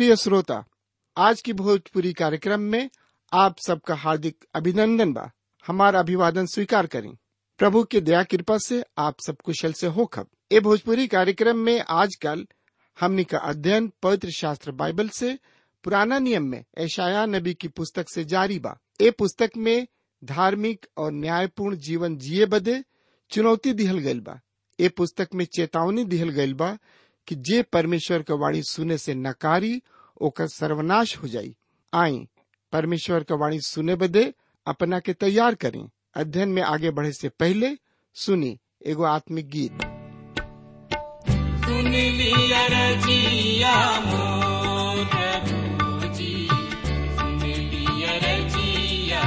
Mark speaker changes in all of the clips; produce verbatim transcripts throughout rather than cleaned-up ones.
Speaker 1: प्रिय श्रोता, आज की भोजपुरी कार्यक्रम में आप सबका हार्दिक अभिनंदन बा। हमारा अभिवादन स्वीकार करें। प्रभु की दया कृपा से आप सब कुशल से हो खब। ये भोजपुरी कार्यक्रम में आजकल हमनी का अध्ययन पवित्र शास्त्र बाइबल से पुराना नियम में यशायाह नबी की पुस्तक से जारी बा। ये पुस्तक में धार्मिक और न्यायपूर्ण जीवन जिए बदे चुनौती दिहल गइल बा। ये पुस्तक में चेतावनी दिहल गइल बा कि जे परमेश्वर का वाणी सुने से नकारी ओकर सर्वनाश हो जाई। आई परमेश्वर का वाणी सुने बदे अपना के तैयार करें। अध्ययन में आगे बढ़े से पहले सुनी एगो आत्मिक गीत।
Speaker 2: सुन लिया रजिया मोर प्रभु जी, सुन लिया रजिया,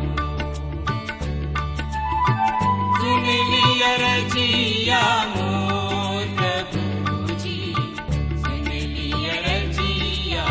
Speaker 2: सुन लिया रजिया मोर प्रभु जी, सुन लिया रजिया।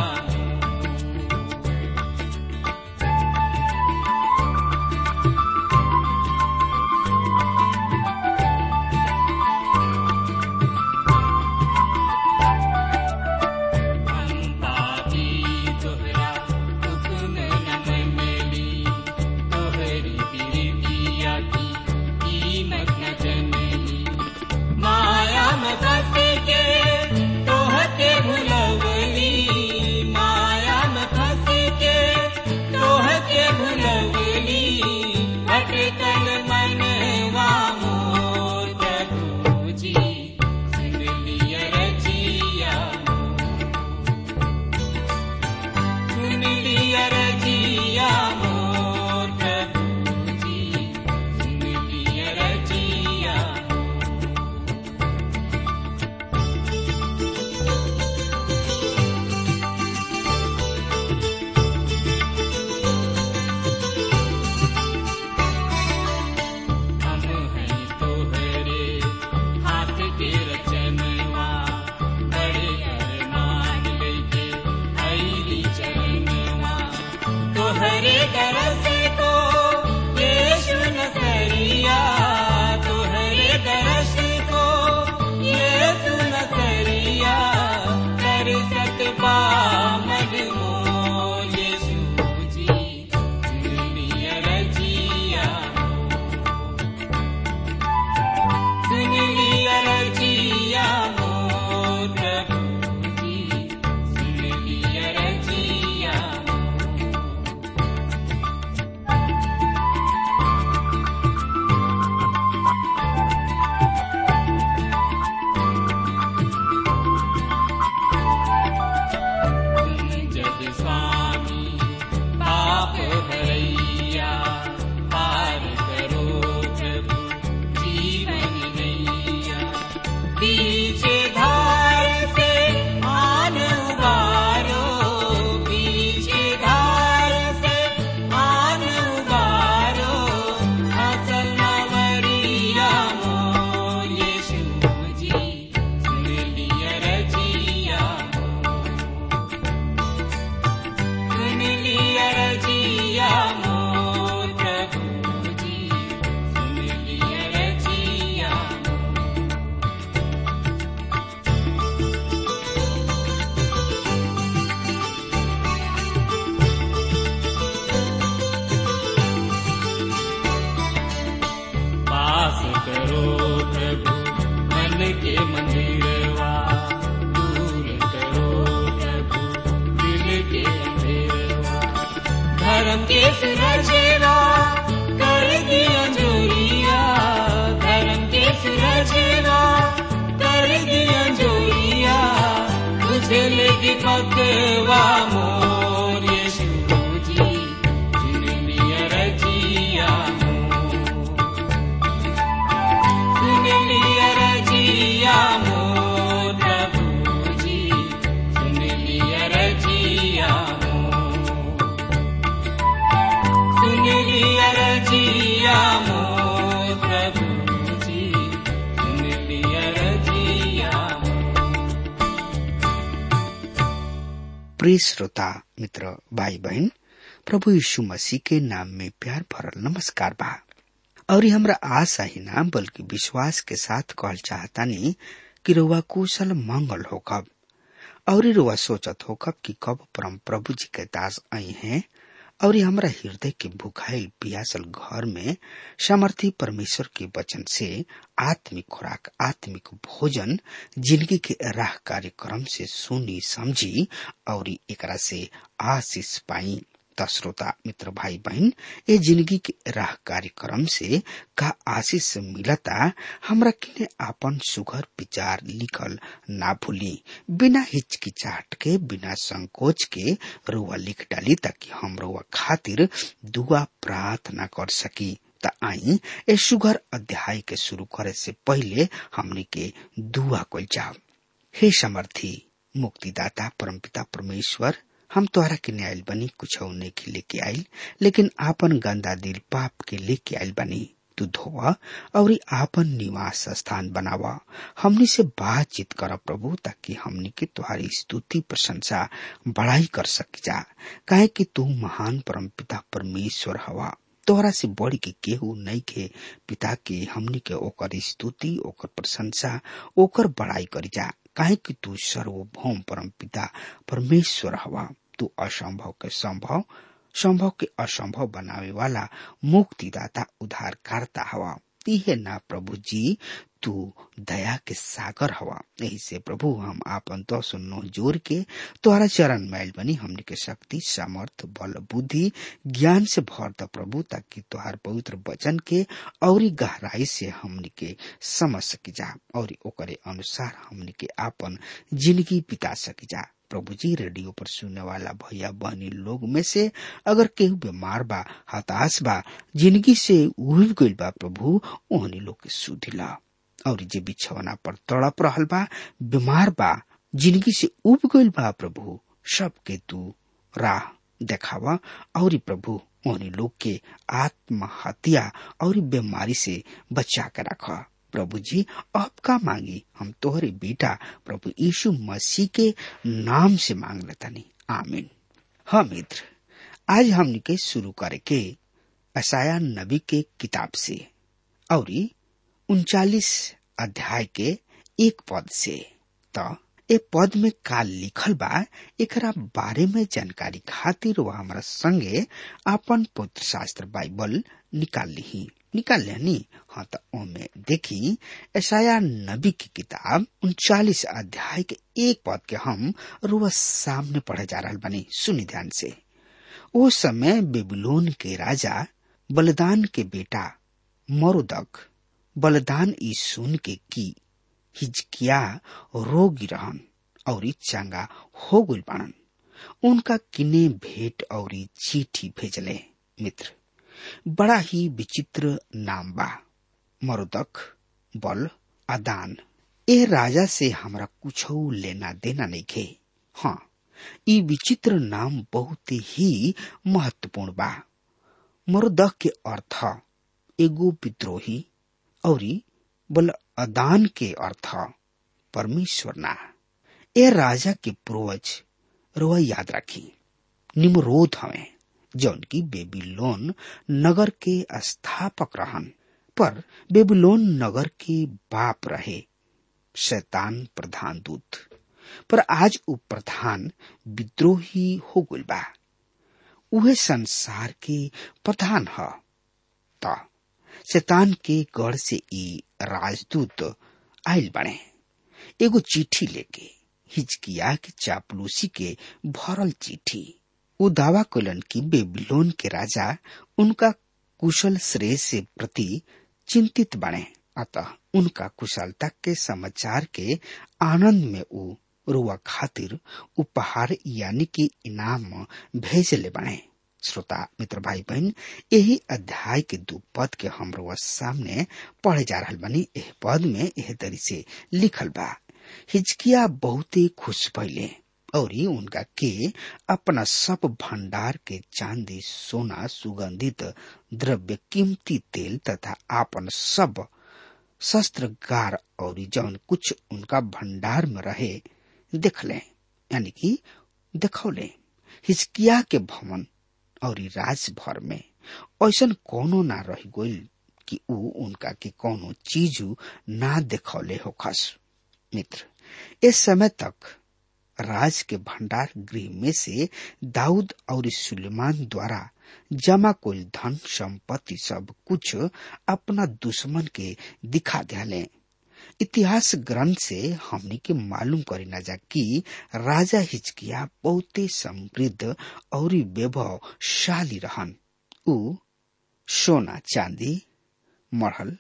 Speaker 2: धर्म के सुरजेवा कर दिया जोरिया, धर्म के सुरजेवा कर दिया जोरिया, तुझे लेगी पकवा मोर यीशु जी, सुन लिया रजिया मोर, सुन लिया रजिया मोर प्रभु जी, सुन लिया रजिया रजिया मोर प्रभु जी, सुन लिया रजिया।
Speaker 3: प्रिय श्रोता मित्र भाई बहन, प्रभु यीशु मसीह के नाम में प्यार भरल नमस्कार बा। और हमरा आशा ही ना बल्कि विश्वास के साथ कहल चाहतानी कि रउआ कुशल मंगल होखब और रुआ सोचत होखब कि कब परम प्रभु जी के दास आई हैं और हमरा हृदय के भुखाइल पियासल घर में सामर्थी परमेश्वर के वचन से आत्मिक खुराक, आत्मिक भोजन, जिंदगी के राह कार्यक्रम से सुनी समझी और एकरा से आशीष पाई। श्रोता मित्र भाई बहन, ये जिंदगी के राह कार्यक्रम से का आशीष मिलता, हमरा किने आपन सुघर विचार लिखल ना भूली। बिना हिचकिचाहट के, बिना संकोच के रुआ लिख डाली ताकि हम रुआ खातिर दुआ प्रार्थना कर सकी। त आई ए सुघर अध्याय के शुरू करे से पहले हमनी के दुआ कइल जाओ। हे समर्थी मुक्तिदाता परमपिता परमेश्वर, हम तोहरा के न्यायल बनी कुछ ने के लेके आयल, लेकिन आपन गंदा दिल पाप के लेके आयल बनी। तू धोवा और आपन निवास स्थान बनावा। हमनी से बातचीत कर प्रभु, ताकि हमनी के तुम्हारी स्तुति प्रशंसा बढ़ाई कर सक जा। काहे कि तू महान परमपिता परमेश्वर हवा। तोहरा से बढ़ के केहू नहीं के पिता के हमनी के ओकर स्तुति, ओकर प्रशंसा, ओकर बढ़ाई करी जा। काहे कि तू सर्वभौम परम पिता परमेश्वर हवा। तू असंभव के संभव, संभव के असंभव बनावे वाला मुक्तिदाता, उद्धारकर्ता हवा। इहे ना प्रभु जी, तू दया के सागर हवा। यही से प्रभु हम आपन तो सुनो जोर के तोहरा चरण मैल बनी। हमने के शक्ति, सामर्थ, बल, बुद्धि, ज्ञान से भर द प्रभु, ताकि तोहार पवित्र वचन के और गहराई से हमने के समझ सकी जा और ओकरे अनुसार हमने के आपन जिंदगी बिता सकी जा। प्रभु जी, रेडियो पर सुनने वाला भैया बहनी लोग में से अगर केहू बीमार बा, हताश बा, जिंदगी से उब गइल बा, प्रभु ओहनी लोग के सुधिला। और जे बिछौना पर तड़प रहल बा, बीमार बा, जिंदगी से उब गइल बा, प्रभु सबके तू राह देखावा और प्रभु ओहनी लोग के आत्महत्या और बीमारी से बचा के रखा। प्रभु जी, अब का मांगी हम तोहरे बेटा प्रभु यीशु मसीह के नाम से मांग लेतानी, आमीन। हाँ मित्र, आज हमने के शुरू करे के यशाया नबी के किताब से और उनचालीस अध्याय के एक पद से। तो ए पद में का लिखल बा, एकरा बारे में जानकारी खातिर वह हमारा संगे आपन पवित्र शास्त्र बाइबल निकाल ली निकाल लेनी। हाँ, तो ओमे देखी यशाया नबी की किताब उनचालीस अध्याय के एक पद के हम रोज सामने पढ़े जा रहा बनी। सुनी ध्यान से। उस समय बेबीलोन के राजा बलदान के बेटा मरुदक बलदान ई सुन के की हिजकिया रोगी रहन और चंगा हो गइल बाड़न। उनका किने भेंट और चिट्ठी भेजले। मित्र, बड़ा ही विचित्र नाम बा, मरुदक बल अदान। ए राजा से हमरा कुछ लेना देना नहीं खे। हाँ, ई विचित्र नाम बहुत ही महत्वपूर्ण बा। मरुदक के अर्थ एगो विद्रोही और बल अदान के अर्थ परमेश्वर ना। ए राजा के पूर्वज रोआ याद रखी निम्रोद हवे, जौन की बेबीलोन नगर के स्थापक रहन। पर बेबीलोन नगर के बाप रहे शैतान प्रधान दूत। पर आज उ प्रधान विद्रोही हो गइल बा। उहे संसार के प्रधान ह। त शैतान के गढ़ से ई राजदूत आइल बने एगो चिट्ठी लेके, हिजकिया के चापलूसी के भरल चिट्ठी। वो दावा कलन कि बेबीलोन के राजा उनका कुशल श्रेय से प्रति चिंतित बने। अतः उनका कुशलता के समाचार के आनंद में वो रुआ खातिर उपहार यानी कि इनाम भेजले बने। श्रोता मित्र भाई बहन, यही अध्याय के दो पद के हम रुआ सामने पढ़े जा रहा बनी। एह पद में एह तरी से लिखल बा, हिजकिया बहुत ही खुश भइले और उनका के अपना सब भंडार के चांदी, सोना, सुगंधित द्रव्य, कीमती तेल तथा आपन सब शस्त्रगार और जौन कुछ उनका भंडार में रहे देखले, यानी कि देखौले। हिजकिया के भवन और राज भर में ऐसन कोनो ना रह गइल कि ऊ उनका के कोनो चीज ना देखौले होखस। मित्र, इस समय तक राज के भंडार गृह में से दाऊद और सुलेमान द्वारा जमा कोई धन संपत्ति सब कुछ अपना दुश्मन के दिखा दिले। इतिहास ग्रंथ से हमने के मालूम करी न जा कि राजा हिजकिया बहुते समृद्ध और वैभवशाली रहन। ऊ सोना चांदी मरहल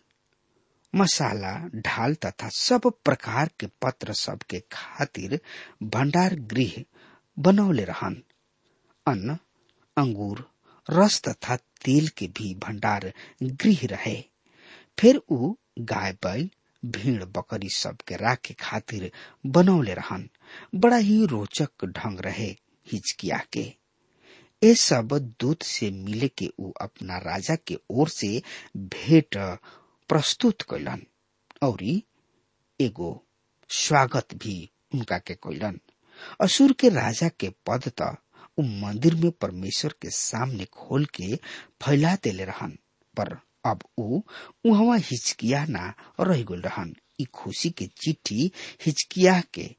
Speaker 3: मसाला ढाल तथा सब प्रकार के पत्र सब के खातिर भंडार गृह बनौले रहन। अन्न अंगूर रस तथा तेल के भी भंडार गृह रहे। फिर ऊ गाय बैल भीड़ बकरी सब के राखे खातिर बनौले रहन। बड़ा ही रोचक ढंग रहे हिजकिया के। ये सब दूत से मिले के ऊ अपना राजा के ओर से भेंट प्रस्तुत कैलन और एगो स्वागत भी उनका के कैलन। असुर के राजा के पद त उ मंदिर में परमेश्वर के सामने खोल के फैला देले रहन, पर अब ऊ उहवा हिजकिया ना रह गल रहन। ई खुशी के चिट्ठी हिजकिया के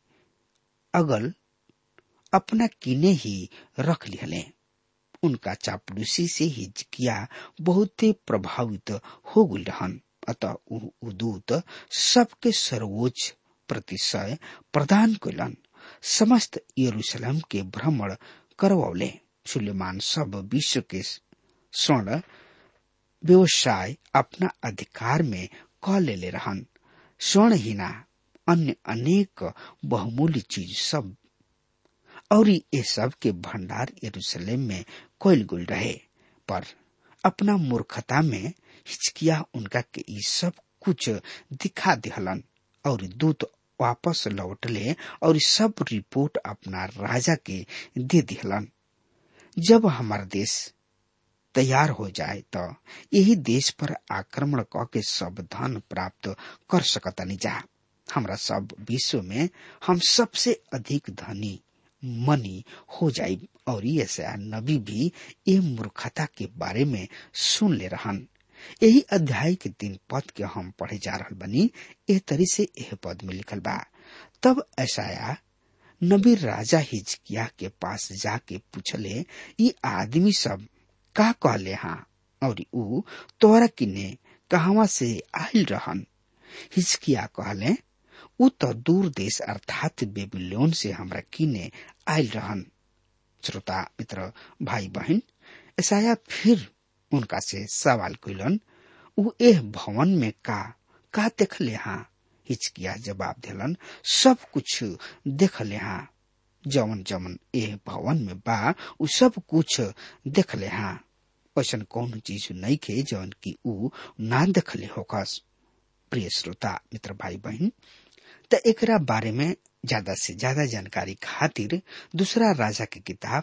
Speaker 3: अगल अपना किने ही रख लिहले। उनका चापलूसी से हिजकिया बहुत प्रभावित हो गल रहन। अतः ऊ दूत सबके सर्वोच्च प्रतिशय प्रदान कैलन। समस्त यरूशलेम के भ्रमण करवौले। सुलेमान सब विश्व के स्वर्ण व्यवसाय अपना अधिकार में क लेले रहन। स्वर्ण ही ना अन्य अनेक बहुमूल्य चीज सब और ये सब के भंडार यरूशलेम में कैल गुल रहे। पर अपना मूर्खता में हिजकिया उनका के ई सब कुछ दिखा दिहलन और दूत वापस लौटले और सब रिपोर्ट अपना राजा के दे दिहलन। जब हमारा देश तैयार हो जाए तो यही देश पर आक्रमण क के सब धन प्राप्त कर सकतानी जा। हमरा सब विश्व में हम सबसे अधिक धनी मनी हो जाए। और यशायाह नबी भी ये मूर्खता के बारे में सुन ले रहन। यही अध्याय के तीन पद के हम पढ़े जा रहल बनी। ए तरी से यह पद में लिखल बा, तब यशायाह नबी राजा हिजकिया के पास जाके पूछले, ये आदमी सब का कहले हाँ और ऊ तोरा किने कहवा से आइल रहन। हिजकिया कहले, ऊ तो दूर देश अर्थात बेबीलोन से हमरा किने आइल रहन। श्रोता मित्र भाई बहन, यशायाह फिर उनका से सवाल कैलन, ऊ एह भवन में का का देखले हाँ। हिजकिया जवाब दिलन, सब कुछ देखले हाँ। जवन जवन एह भवन में बा ऊ सब कुछ देखले हाँ। ऐसन कौन चीज नहीं खे जवन की ऊ ना देखले होकस। प्रिय श्रोता मित्र भाई बहन, त एकरा बारे में ज्यादा से ज्यादा जानकारी खातिर दूसरा राजा की किताब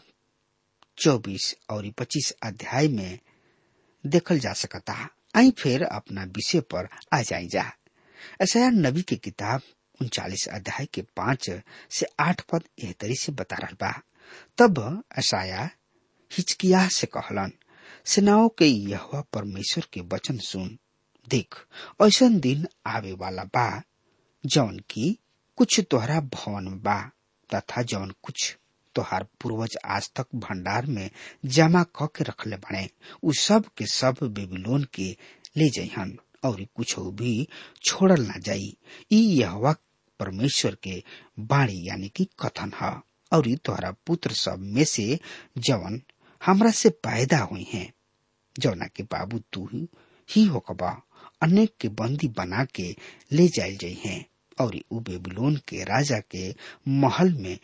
Speaker 3: चौबीस और पच्चीस अध्याय में देखल जा सकता। आई फिर अपना विषय पर आ जाई जा। यशायाह नबी की किताब उनचालीस अध्याय के पांच से आठ पद एह तरी से बता रहा बा, तब यशायाह हिजकिय्याह से कहलन, सेनाओं के यहोवा परमेश्वर के वचन सुन। देख, ऐसन दिन आवे वाला बा जौन की कुछ तोहरा भवन में बा तथा जौन कुछ तोहार पूर्वज आज तक भंडार में जमा क के रखले बने, उ सब के सब बेबीलोन के ले जाइहन और कुछ भी छोड़ल ना जाई। ई यहोवा परमेश्वर के बाणी यानी कि कथन है। और तोहरा पुत्र सब में से जवन हमरा से पैदा हुई हैं, जौना के बाबू तू ही होकबा, अनेक के बंदी बना के ले जायल जाइ हैं और उ बेबीलोन के राजा के महल में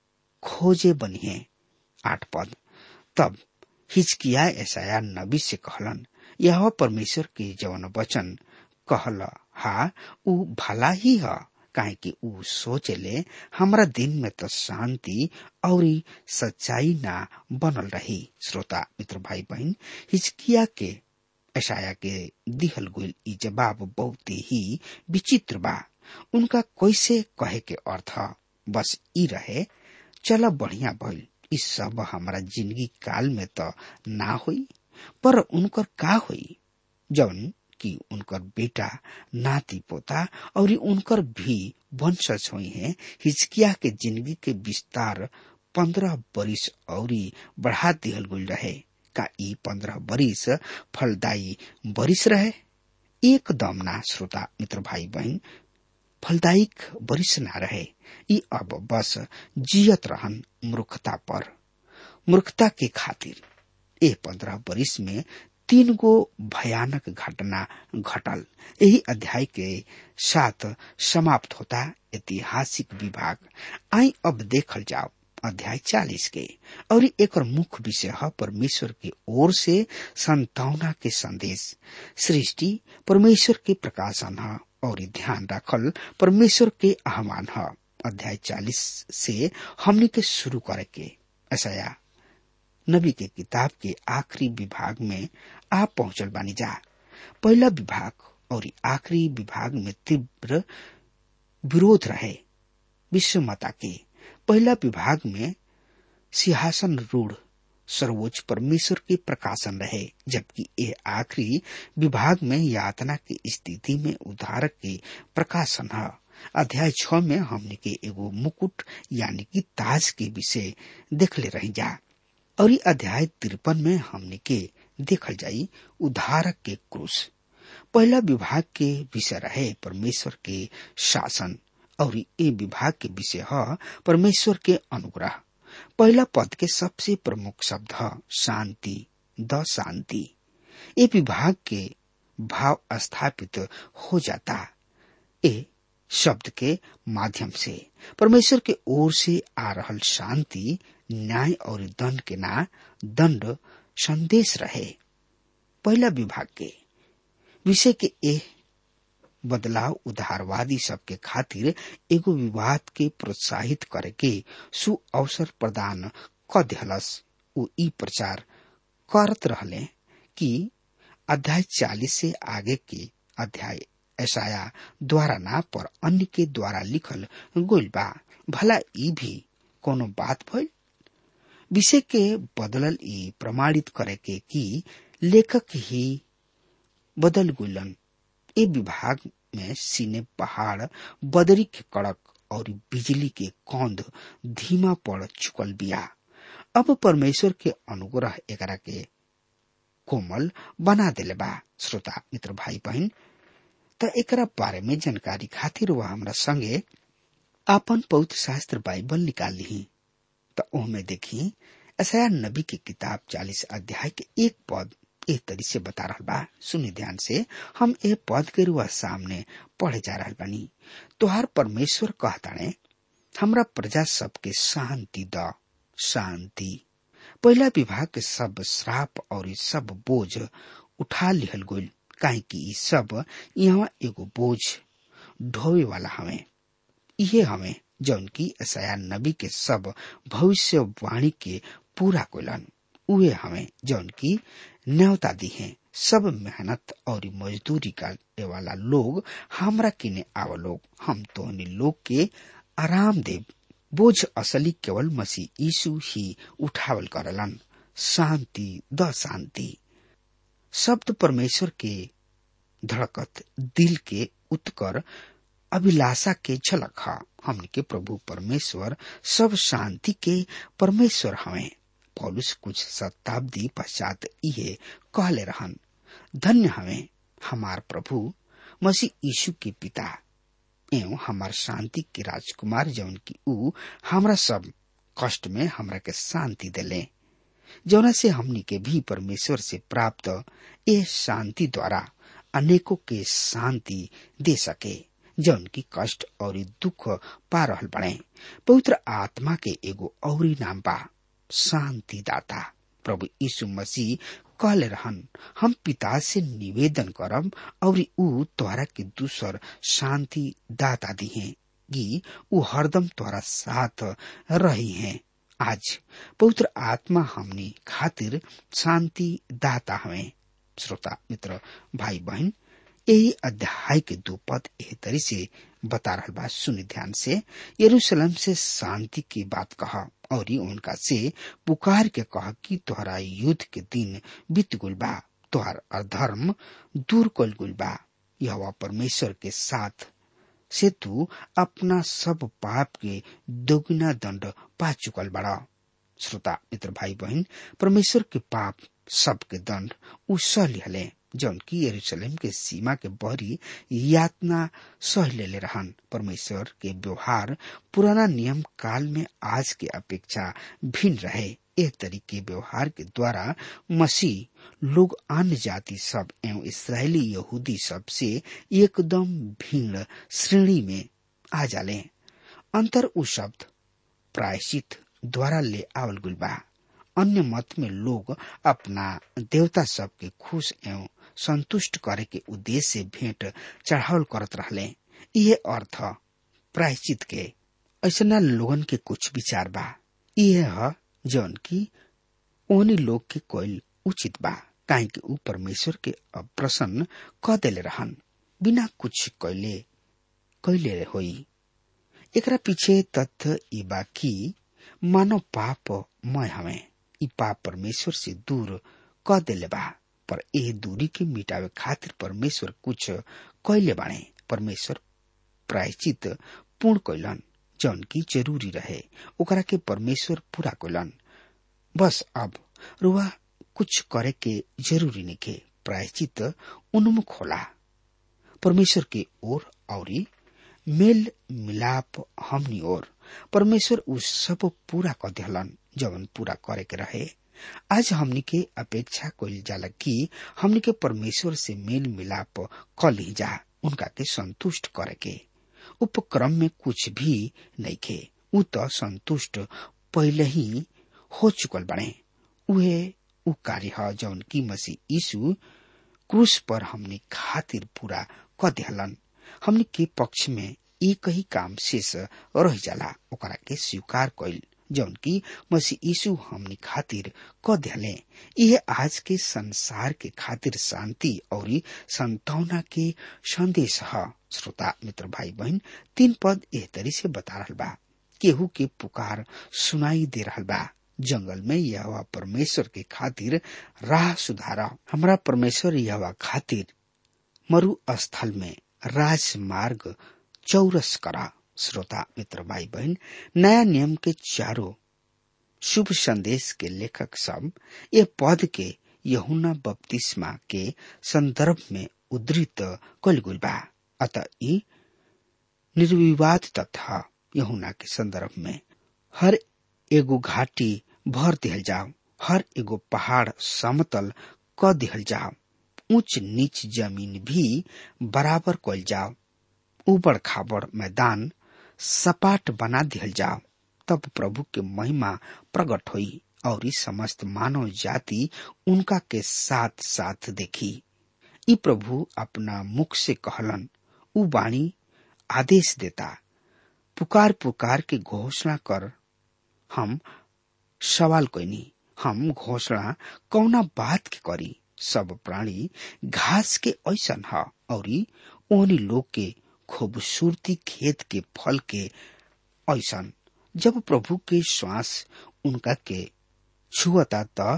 Speaker 3: खोजे बनी है। आठ पद, तब हिजकिय्याह यशायाह नबी से कहलन, यहोवा परमेश्वर के जवन वचन कहल हा उ भला ही है, काहे कि उ सोचले हमरा दिन में तो शांति और सच्चाई ना बनल रही। श्रोता मित्र भाई बहन, हिजकिय्याह के यशायाह के दिहल गइल ई जवाब बहुत ही विचित्र बा। उनका कैसे कहे के अर्थ बस ई रहे, चल बढ़िया भइल, इस सब हमारा जिंदगी काल में तो ना हुई, पर उनकर का हुई जौन कि उनकर बेटा नाती पोता और उनकर भी वंशज हुई हैं। हिजकिया के जिंदगी के विस्तार पंद्रह बरिस औरी बढ़ा दिहल गुल रहे। का ई पंद्रह बरिस फलदायी बरिस रहे? एकदम ना श्रोता मित्र भाई बहन, फलदायिक बरिस ना रहे। ई अब बस जियत रहन मूर्खता पर, मूर्खता के खातिर। ए पंद्रह बरिस में तीन गो भयानक घटना घटल। यही अध्याय के साथ समाप्त होता ऐतिहासिक विभाग। आई अब देखल जाओ अध्याय चालीस के, और एक मुख्य विषय है परमेश्वर की ओर से संतावना के संदेश। सृष्टि परमेश्वर के प्रकाशन है और ध्यान रखल परमेश्वर के आह्वान है। अध्याय चालीस से हमने के शुरू करे के यशायाह नबी के किताब के आखिरी विभाग में आप पहुंचल बानी जा। पहला विभाग और आखिरी विभाग में तीव्र विरोध रहे विश्व माता के। पहला विभाग में सिंहासन रूढ़ सर्वोच्च परमेश्वर के प्रकाशन रहे, जबकि यह आखिरी विभाग में यातना की स्थिति में उद्धारक के प्रकाशन है। अध्याय छह में हमने के एगो मुकुट यानी कि ताज के विषय देख ले रही जा, और ये अध्याय तिरपन में हमने के देखल जाई उद्धारक के क्रूस। पहला विभाग के विषय रहे परमेश्वर के शासन, और ये विभाग के विषय है परमेश्वर के अनुग्रह। पहला पद के सबसे प्रमुख शब्द है शांति, द शांति। ये विभाग के भाव स्थापित हो जाता ए शब्द के माध्यम से। परमेश्वर के ओर से आ रहल शांति न्याय और दंड के ना दंड संदेश रहे। पहला विभाग के विषय के ए बदलाव उदारवादी सबके खातिर एगो विवाद के प्रोत्साहित करे के सु अवसर प्रदान क दिहलस। उ ई प्रचार करत रहले कि अध्याय चालीस से आगे के अध्याय यशायाह द्वारा ना पर अन्य के द्वारा लिखल गोइल बा। भला ई भी कोनो बात भइल? विषय के बदलल ई प्रमाणित करे के कि लेखक ही बदल गुलन। ए विभाग में सीने पहाड़, बदरी के कड़क और बिजली के कौंद धीमा पड़ चुकल बिया। अब परमेश्वर के अनुग्रह एकरा के कोमल बना देले बा। श्रोता मित्र भाई बहन, त एकरा बारे में जानकारी खातिर वह हमरा संगे आपन पवित्र शास्त्र बाइबल निकाल ली। त ओहमे देखी यशायाह नबी की किताब चालीस अध्याय के एक पद एक तरी से बता रहा बा। सुनी ध्यान से, हम ए पद के रुआ सामने पढ़े जा रहा बानी। तोहार परमेश्वर कहताणे, हमरा प्रजा सबके शांति द शांति। पहला विभाग के सब श्राप और सब बोझ उठा लिहल गोल, काहे कि ई सब यहाँ एगो बोझ ढोवे वाला हमें। इहे हमें जौन की यशायाह नबी के सब भविष्यवाणी के पूरा कोलन। उहे हमें जौन की न्योता दी है। सब मेहनत और मजदूरी करने वाला लोग हमरा किने आव लोग, हम तोहनी लोग के आराम देव। बोझ असली केवल मसीह यीशु ही उठावल करलन। शांति द शांति शब्द परमेश्वर के धड़कत दिल के उत्कर अभिलाषा के झलक है। हमने के प्रभु परमेश्वर सब शांति के परमेश्वर हमें। पौलुस कुछ शताब्दी पश्चात इहे कहले रहन, धन्य हमें हमार प्रभु मसीह यीशु के पिता एवं हमार शांति के राजकुमार, जौन की ऊ हमरा सब कष्ट में हमरा के शांति देले, जौना से हमनी के भी परमेश्वर से प्राप्त ए शांति द्वारा अनेकों के शांति दे सके, जौन की कष्ट और दुख पा रहल बने। पवित्र आत्मा के एगो औरी नाम बा शांति दाता। प्रभु यीशु मसीह कहले रहन, हम पिता से निवेदन करब और ऊ तोहरा के दूसर शांति दाता दी है कि ऊ हरदम तोहरा साथ रही है। आज पवित्र आत्मा हमनी खातिर शांति दाता हमें। श्रोता मित्र भाई बहन, यही अध्याय के दो पद एह तरी से बता रहा बा। सुनि ध्यान से, यरूशलेम से शांति की बात कहा और उनका से पुकार के कहा कि तोहरा युद्ध के दिन बीत गुल बा, तोहर अधर्म दूर कल गुल बा। यहोवा परमेश्वर के साथ से तू अपना सब पाप के दोगुना दंड पा चुकल बड़ा। श्रोता मित्र भाई बहन, परमेश्वर के पाप सबके दंड उ सह लिहले, जौन की यरूशलेम के सीमा के बहरी यातना सह लेले रहन। परमेश्वर के व्यवहार पुराना नियम काल में आज के अपेक्षा भिन्न रहे। एक तरीके व्यवहार के द्वारा मसीह लोग अन्य जाति सब एवं इस्राएली यहूदी सब से एकदम भिन्न श्रेणी में आ जाले। अंतर उ शब्द प्रायश्चित द्वारा ले आवल गुल बा। अन्य मत में लोग अपना देवता सब के खुश एवं संतुष्ट करे के उद्देश्य से भेंट चढ़ावल करत रहले। ये अर्थ प्रायश्चित के ऐसा लोगन के कुछ विचार बा। यह जौन की ओनी लोग के कोई उचित बा, काहे कि ऊ परमेश्वर के अप्रसन्न क देले रहन, बिना कुछ कैले कैले होई। एकरा पीछे तथ्य ई बा कि मानव पाप मय हमें ई पाप परमेश्वर से दूर क देले बा, पर ए दूरी के मिटावे खातिर परमेश्वर कुछ कैले बाणे। परमेश्वर प्रायश्चित पूर्ण कैलन, जौन की जरूरी रहे ओकरा के परमेश्वर पूरा कैलन। बस अब रुआ कुछ करे के जरूरी नहीं। प्रायश्चित उन्मुख होला परमेश्वर के ओर औरी मेल मिलाप हमनी ओर। परमेश्वर उस सब पूरा कर दिहलन जवन पूरा करे के रहे। आज हमनी के अपेक्षा कइल जाला कि हमनी के परमेश्वर से मेल मिलाप क ली जा, उनका के संतुष्ट करे के उपक्रम में कुछ भी नहीं खे। उ तो संतुष्ट पहले ही हो चुकल बने। उहे उ कार्य है जौन की मसीह यीशु क्रूस पर हमने खातिर पूरा क दिहलन। हमने के पक्ष में एक ही काम शेष रह जाला, ओकरा के स्वीकार कइल जौन की मसीह यीशु हमने खातिर क दिहले। यह आज के संसार के खातिर शांति और संतावना के संदेश है। श्रोता मित्र भाई बहन, तीन पद एह तरी से बता रहल बा। केहू के पुकार सुनाई दे रहल बा, जंगल में यहोवा परमेश्वर के खातिर राह सुधारा। हमरा परमेश्वर यहोवा खातिर मरु स्थल में राजमार्ग चौरस करा। श्रोता मित्र भाई बहन, नया नियम के चारों शुभ संदेश के लेखक सब ये पद के यूहन्ना बपतिस्मा के संदर्भ में उद्धृत कइल गइल बा। अतः ई निर्विवाद तथा यूहन्ना के संदर्भ में हर एगो घाटी भर दिहल जाओ, हर एगो पहाड़ समतल क दिहल जाओ, ऊंच नीच जमीन भी बराबर कइल जाओ, ऊबड़ खाबड़ मैदान सपाट बना दिहल जाओ। तब प्रभु के महिमा प्रकट हुई और इस समस्त मानव जाति उनका के साथ साथ देखी। ई प्रभु अपना मुख से कहलन, उ वाणी आदेश देता, पुकार पुकार के घोषणा कर। हम सवाल कोइनी, हम घोषणा कौना बात के करी। सब प्राणी घास के ऐसन है और ओहनी लोग के खूबसूरती खेत के फल के ऐसन। जब प्रभु के श्वास उनका के छुअता त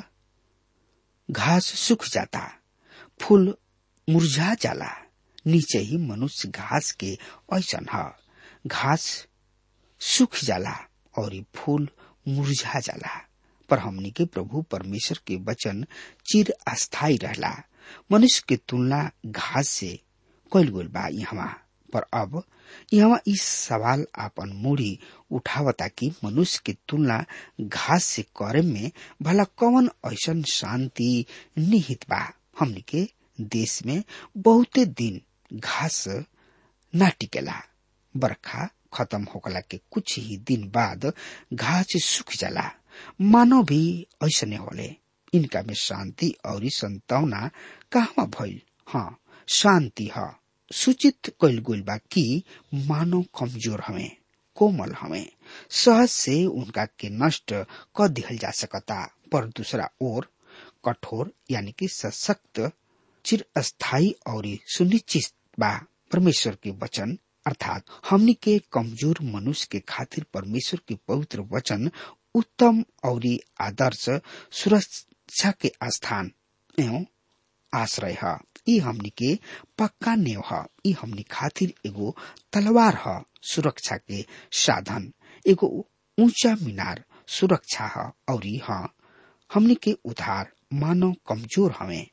Speaker 3: घास सूख जाता, फूल मुरझा जाला। नीचे ही मनुष्य घास के ऐसन है, घास सूख जाला और फूल मुरझा जाला, पर हमनी के प्रभु परमेश्वर के वचन चिर अस्थायी रहला। मनुष्य के तुलना घास से कइल गइल बा यहाँ, पर अब यहाँ इस सवाल आपन मूड़ी उठावता कि मनुष्य की तुलना घास से करे में भला कौन ऐसन शांति निहित बा। हमनी के देश में बहुते दिन घास ना टिकेला। बरखा खत्म होकला के कुछ ही दिन बाद घास सूख जाला। मानव भी ऐसने होले। इनका में शांति और संतावना कहवा भइल? हाँ, शांति है। सूचित कइल गइल बा कि मानव कमजोर हमें, कोमल हमें, सहज से उनका के नष्ट कर दिहल जा सकता, पर दूसरा ओर कठोर यानी कि सशक्त, चिरस्थायी और सुनिश्चित बा। परमेश्वर के वचन अर्थात हमनी के कमजोर मनुष्य के खातिर परमेश्वर के पवित्र वचन उत्तम और आदर्श सुरक्षा के स्थान एवं आश्रय है, ई हमनी के पक्का नेव है, ई हमनी खातिर एगो तलवार है, सुरक्षा के साधन, एगो ऊंचा मीनार सुरक्षा है। और हाँ, हमनी के उधार मानव कमजोर हवे,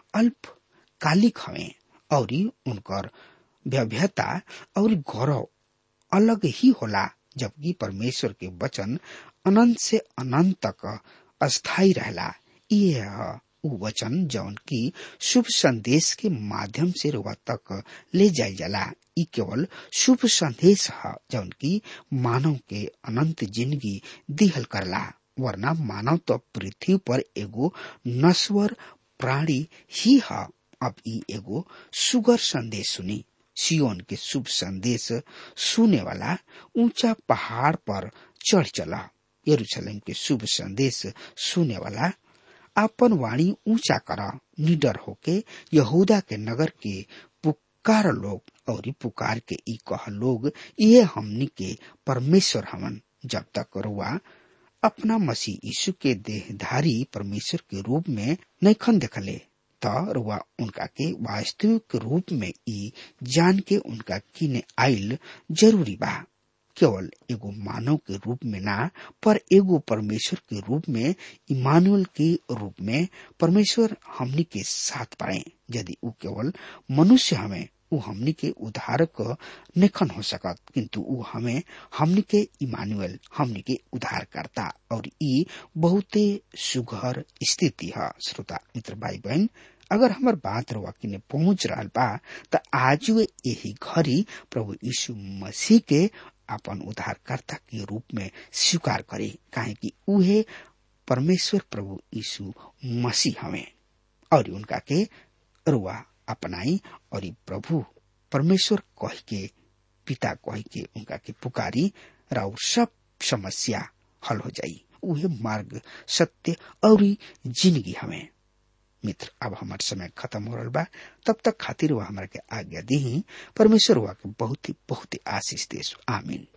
Speaker 3: अल्पकालिक हवे, और उनकर भव्यता और गौरव अलग ही होला, जबकि परमेश्वर के वचन अनंत से अनंत तक अस्थायी रहला। ये उ वचन जौन की शुभ संदेश के माध्यम से रुआ तक ले जाए जाला। ई केवल शुभ संदेश है जौन की मानव के अनंत जिंदगी दिहल करला, वरना मानव तो पृथ्वी पर एगो नश्वर प्राणी ही है। अब ई एगो सुगर संदेश सुनी। सियोन के शुभ संदेश सुने वाला ऊंचा पहाड़ पर चढ़ चला। यरूशलेम के शुभ संदेश सुने वाला अपन वाणी ऊंचा करा, निडर होके यहूदा के नगर के पुकार लोग, और पुकार के ई कह लोग, ये हमनी के परमेश्वर हमन। जब तक रुआ अपना मसीह यीशु के देहधारी परमेश्वर के रूप में नैखन देखले, तो रुआ उनका के वास्तविक रूप में ई जान के उनका किने आइल जरूरी बा। केवल एगो मानव के रूप में ना, पर एगो परमेश्वर के रूप में, इमानुएल के रूप में परमेश्वर हमनी के साथ पाए। यदि उ केवल मनुष्य हमें, उ हमनी के उद्धारक निखन हो सकत, किंतु उ हमें हमनी के इमानुएल, हमनी के उद्धार करता। और ई बहुते सुघर स्थिति है। श्रोता मित्र भाई बहन, अगर हमार बात रवा किने पहुंच रहा बा, त आज यही घड़ी प्रभु यीशु मसीह के अपन उद्धारकर्ता के रूप में स्वीकार करे, काहे कि उहे परमेश्वर प्रभु यीशु मसीह हमें, और उनका के रुआ अपनाई और प्रभु परमेश्वर कह के, पिता कह के उनका के पुकारी, और सब समस्या हल हो जाई। उहे मार्ग, सत्य और जिंदगी हमें। मित्र, अब हमार समय खत्म हो रहा बा, तब तक खातिर वह हमारे के आज्ञा दी। परमेश्वर हुआ के बहुत ही बहुत ही आशीष देश। आमीन।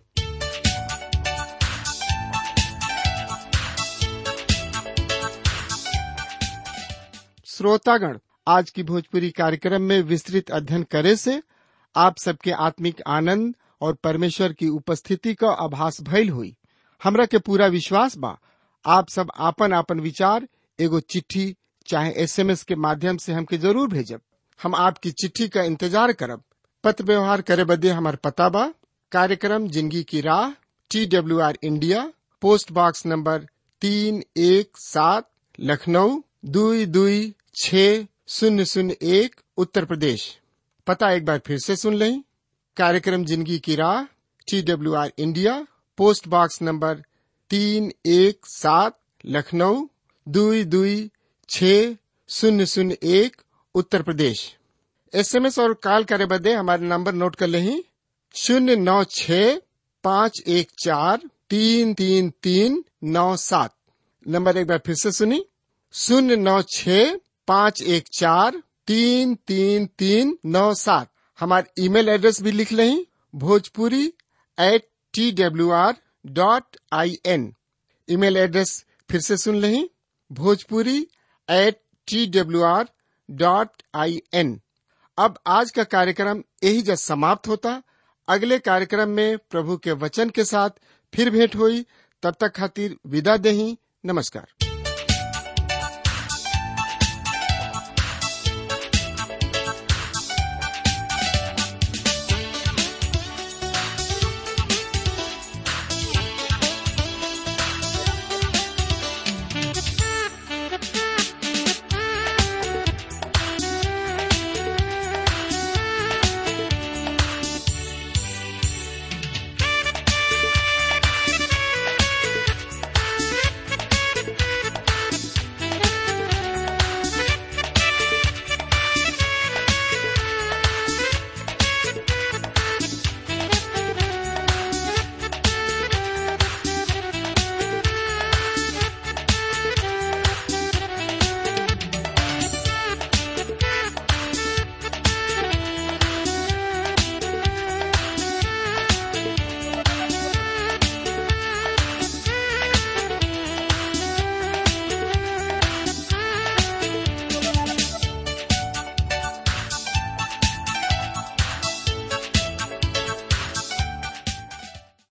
Speaker 1: श्रोतागण, आज की भोजपुरी कार्यक्रम में विस्तृत अध्ययन करे से आप सबके आत्मिक आनंद और परमेश्वर की उपस्थिति का आभास भइल हुई। हमरा के पूरा विश्वास बा आप सब आपन आपन विचार एगो चिट्ठी चाहे एसएमएस के माध्यम से हमके जरूर भेजब। हम आपकी चिट्ठी का इंतजार करब। पत्र व्यवहार करे बदे हमार पता बा कार्यक्रम जिंदगी की राह, T W R India, post box number तीन एक सात, लखनऊ दुई दुई छः शून्य शून्य एक, उत्तर प्रदेश। पता एक बार फिर से सुन लें। कार्यक्रम जिंदगी की राह, T W R India, post box number तीन एक सात, लखनऊ दुई दुई छः शून्य शून्य एक, उत्तर प्रदेश। एसएमएस और कॉल करे बदे हमारे नंबर नोट कर लें। शून्य नौ छः पाँच एक चार तीन तीन तीन नौ सात। नंबर एक बार फिर से सुनी। शून्य नौ छः पाँच एक चार तीन तीन तीन नौ सात। हमारे ईमेल एड्रेस भी लिख लें, Bhojpuri at T W R dot I N. Email address फिर से सुन लें, Bhojpuri at T W R dot I N. अब आज का कार्यक्रम यही जब समाप्त होता। अगले कार्यक्रम में प्रभु के वचन के साथ फिर भेंट हुई। तब तक खातिर विदा देही। नमस्कार।